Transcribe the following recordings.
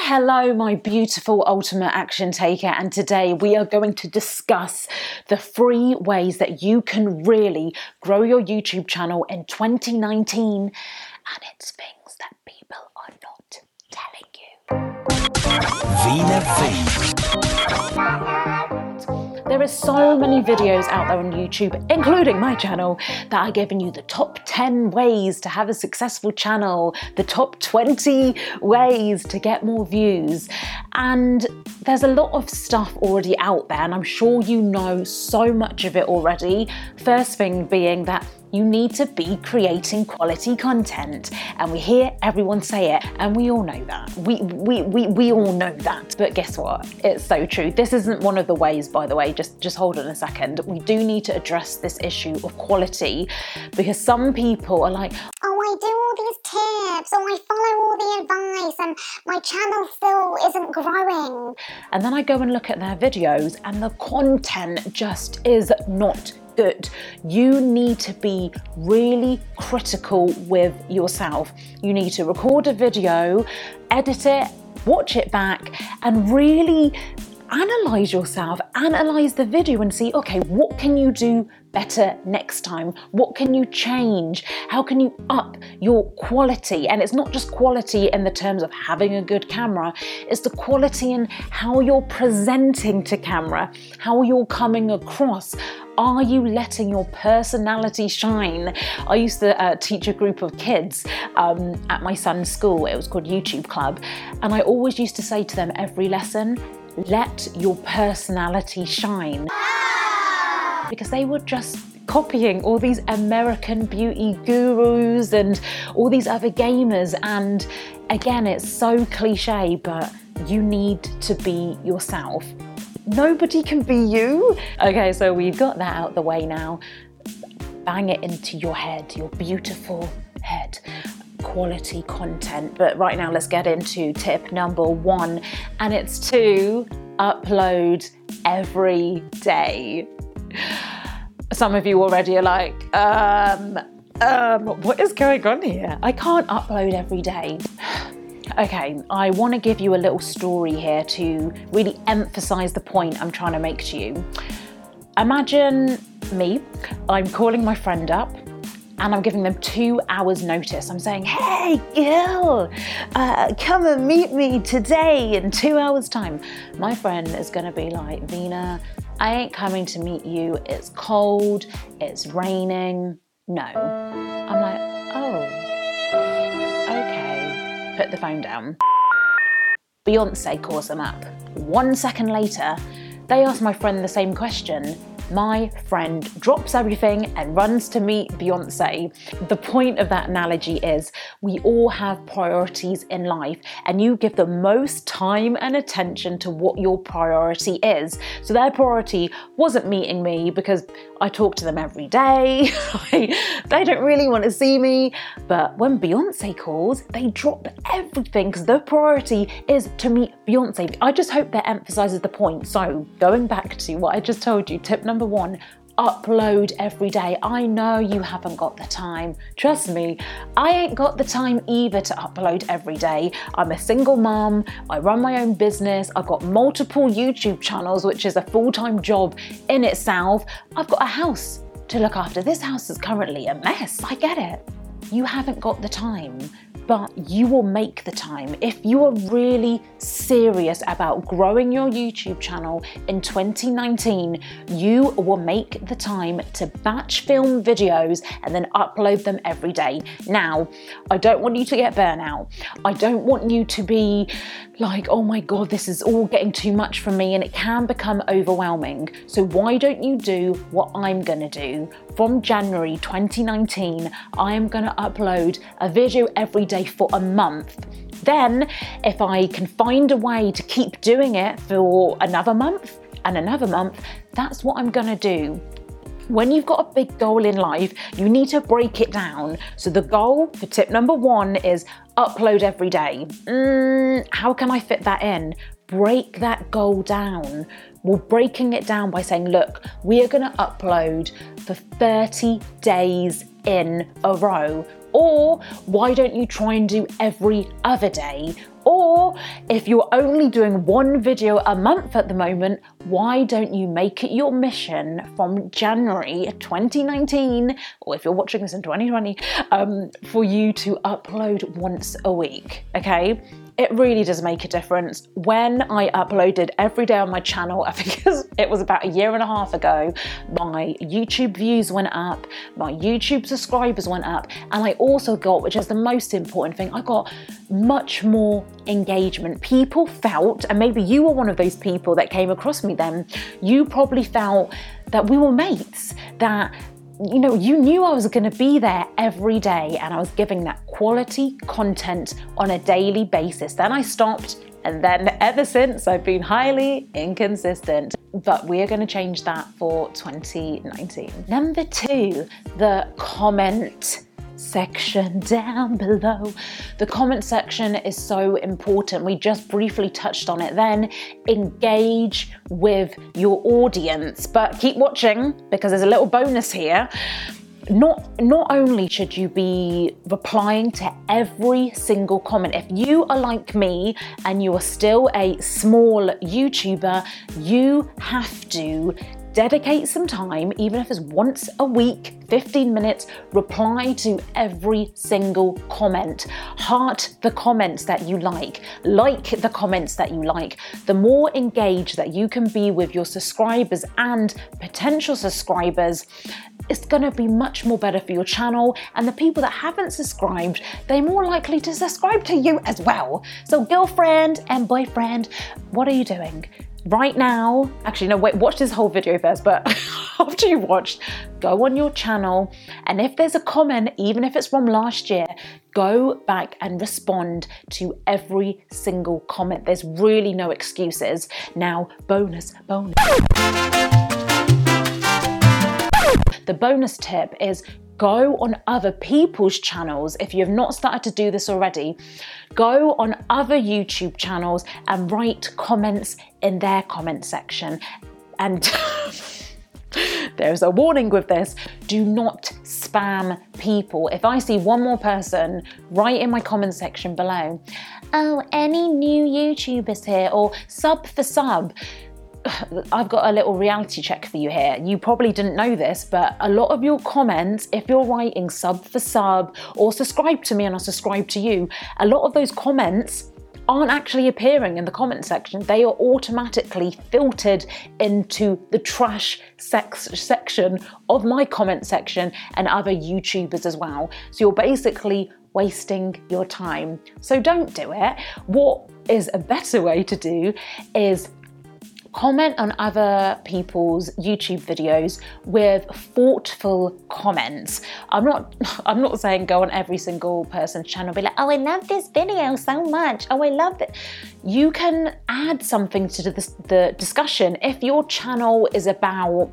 Hello, my beautiful ultimate action taker, and today we are going to discuss the 3 ways that you can really grow your YouTube channel in 2019, and it's things that people are not telling you. Veena V. There are so many videos out there on YouTube, including my channel, that are giving you the top 10 ways to have a successful channel, the top 20 ways to get more views. And there's a lot of stuff already out there, and I'm sure you know so much of it already. First thing being that you need to be creating quality content, and we hear everyone say it, and we all know that. We all know that. But guess what? It's so true. This isn't one of the ways, by the way. Just hold on a second. We do need to address this issue of quality, because some people are like, oh, I do all these tips, or I follow all the advice, and my channel still isn't growing. And then I go and look at their videos, and the content just is not good. You need to be really critical with yourself. You need to record a video, edit it, watch it back, and really analyze yourself, analyze the video and see, okay, what can you do better next time? What can you change? How can you up your quality? And it's not just quality in the terms of having a good camera, it's the quality in how you're presenting to camera, how you're coming across. Are you letting your personality shine? I used to teach a group of kids at my son's school. It was called YouTube Club. And I always used to say to them every lesson, let your personality shine. Because they were just copying all these American beauty gurus and all these other gamers. And again, it's so cliche, but you need to be yourself. Nobody can be you. Okay, so we've got that out the way now. Bang it into your head, your beautiful head. Quality content. But right now, let's get into tip number 1, and it's to upload every day. Some of you already are like, what is going on here? I can't upload every day. Okay, I want to give you a little story here to really emphasize the point I'm trying to make to you. Imagine me, I'm calling my friend up and I'm giving them 2 hours notice. I'm saying, hey girl, come and meet me today in 2 hours time. My friend is gonna be like, Veena, I ain't coming to meet you. It's cold, it's raining. No. I'm like, oh, okay. Put the phone down. Beyonce calls them up. 1 second later, they ask my friend the same question. My friend drops everything and runs to meet Beyonce. The point of that analogy is we all have priorities in life, and you give the most time and attention to what your priority is. So their priority wasn't meeting me because I talk to them every day. They don't really want to see me. But when Beyonce calls, they drop everything because their priority is to meet Beyonce. I just hope that emphasizes the point. So going back to what I just told you, tip number 1, upload every day. I know you haven't got the time. Trust me, I ain't got the time either to upload every day. I'm a single mom, I run my own business, I've got multiple YouTube channels, which is a full-time job in itself. I've got a house to look after. This house is currently a mess, I get it. You haven't got the time, but you will make the time. If you are really serious about growing your YouTube channel in 2019, you will make the time to batch film videos and then upload them every day. Now, I don't want you to get burnout. I don't want you to be like, oh my God, this is all getting too much for me, and it can become overwhelming. So why don't you do what I'm gonna do? From January 2019, I am gonna upload a video every day for a month. Then, if I can find a way to keep doing it for another month and another month, that's what I'm gonna do. When you've got a big goal in life, you need to break it down. So the goal for tip number 1 is upload every day. How can I fit that in? Break that goal down. We're breaking it down by saying, look, we are gonna upload for 30 days in a row. Or why don't you try and do every other day? Or if you're only doing one video a month at the moment, why don't you make it your mission from January 2019, or if you're watching this in 2020, for you to upload once a week, okay? It really does make a difference. When I uploaded every day on my channel, I think it was about a year and a half ago, my YouTube views went up, my YouTube subscribers went up, and I also got, which is the most important thing, I got much more engagement. People felt, and maybe you were one of those people that came across me then, you probably felt that we were mates, that you know, you knew I was going to be there every day and I was giving that quality content on a daily basis. Then I stopped, and then ever since I've been highly inconsistent. But we're going to change that for 2019. Number 2, the comment section down below. The comment section is so important. We just briefly touched on it then. Engage with your audience, but keep watching because there's a little bonus here. Not only should you be replying to every single comment, if you are like me and you are still a small YouTuber, you have to dedicate some time, even if it's once a week, 15 minutes, reply to every single comment. Heart the comments that you like the comments that you like. The more engaged that you can be with your subscribers and potential subscribers, it's gonna be much more better for your channel, and the people that haven't subscribed, they're more likely to subscribe to you as well. So girlfriend and boyfriend, what are you doing? Right now, actually no, wait, watch this whole video first, but after you've watched, go on your channel, and if there's a comment, even if it's from last year, go back and respond to every single comment. There's really no excuses. Now, bonus. The bonus tip is go on other people's channels. If you have not started to do this already, go on other YouTube channels and write comments in their comment section. And there's a warning with this, do not spam people. If I see one more person write in my comment section below, oh, any new YouTubers here, or sub for sub, I've got a little reality check for you here. You probably didn't know this, but a lot of your comments, if you're writing sub for sub or subscribe to me and I'll subscribe to you, a lot of those comments aren't actually appearing in the comment section. They are automatically filtered into the trash section of my comment section and other YouTubers as well. So you're basically wasting your time. So don't do it. What is a better way to do is comment on other people's YouTube videos with thoughtful comments. I'm not saying go on every single person's channel and be like, oh, I love this video so much. Oh, I love it. You can add something to the discussion. If your channel is about,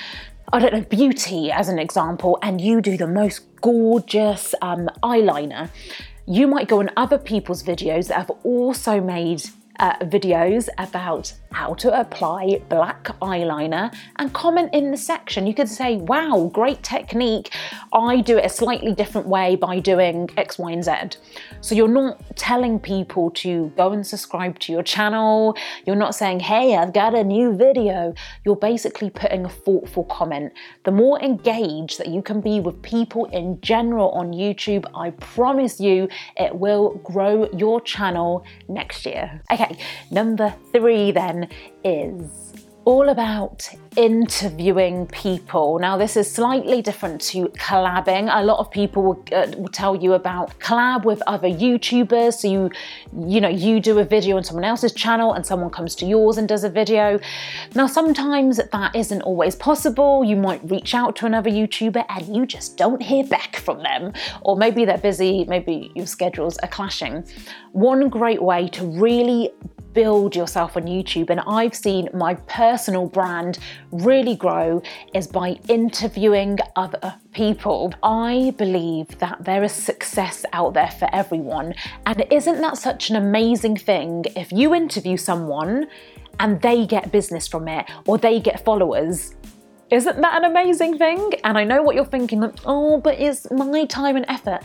I don't know, beauty as an example, and you do the most gorgeous eyeliner, you might go on other people's videos that have also made videos about how to apply black eyeliner and comment in the section. You could say, wow, great technique. I do it a slightly different way by doing X, Y, and Z. So you're not telling people to go and subscribe to your channel. You're not saying, hey, I've got a new video. You're basically putting a thoughtful comment. The more engaged that you can be with people in general on YouTube, I promise you it will grow your channel next year. Okay, number 3 then is all about interviewing people. Now, this is slightly different to collabing. A lot of people will tell you about collab with other YouTubers. So you do a video on someone else's channel and someone comes to yours and does a video. Now, sometimes that isn't always possible. You might reach out to another YouTuber and you just don't hear back from them. Or maybe they're busy, maybe your schedules are clashing. One great way to really build yourself on YouTube, and I've seen my personal brand really grow, is by interviewing other people. I believe that there is success out there for everyone, and isn't that such an amazing thing if you interview someone and they get business from it or they get followers? Isn't that an amazing thing? And I know what you're thinking, like, oh, but it's my time and effort.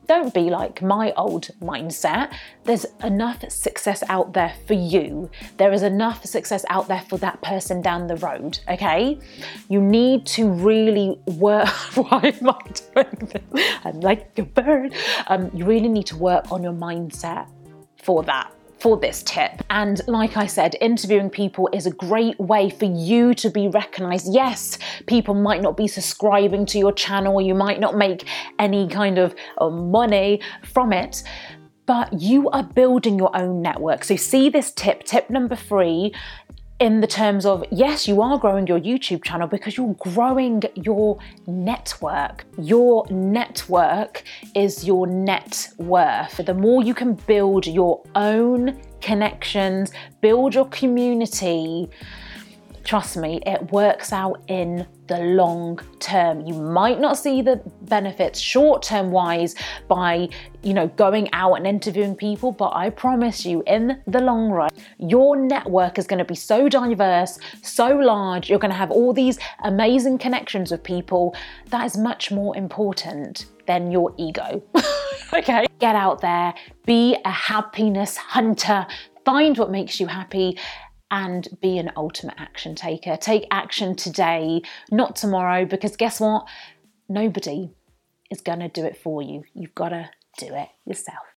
Don't be like my old mindset. There's enough success out there for you. There is enough success out there for that person down the road, okay? You need to really work. Why am I doing this? I'm like a bird. You really need to work on your mindset for that, for this tip. And like I said, interviewing people is a great way for you to be recognized. Yes, people might not be subscribing to your channel, you might not make any kind of money from it, but you are building your own network. So see this tip number 3, in the terms of, yes, you are growing your YouTube channel because you're growing your network. Your network is your net worth. The more you can build your own connections, build your community, trust me, it works out in the long term. You might not see the benefits short-term wise by, going out and interviewing people, but I promise you, in the long run, your network is going to be so diverse, so large, you're going to have all these amazing connections with people. That is much more important than your ego. Okay? Get out there, be a happiness hunter, find what makes you happy, and be an ultimate action taker. Take action today, not tomorrow, because guess what? Nobody is going to do it for you. You've got to do it yourself.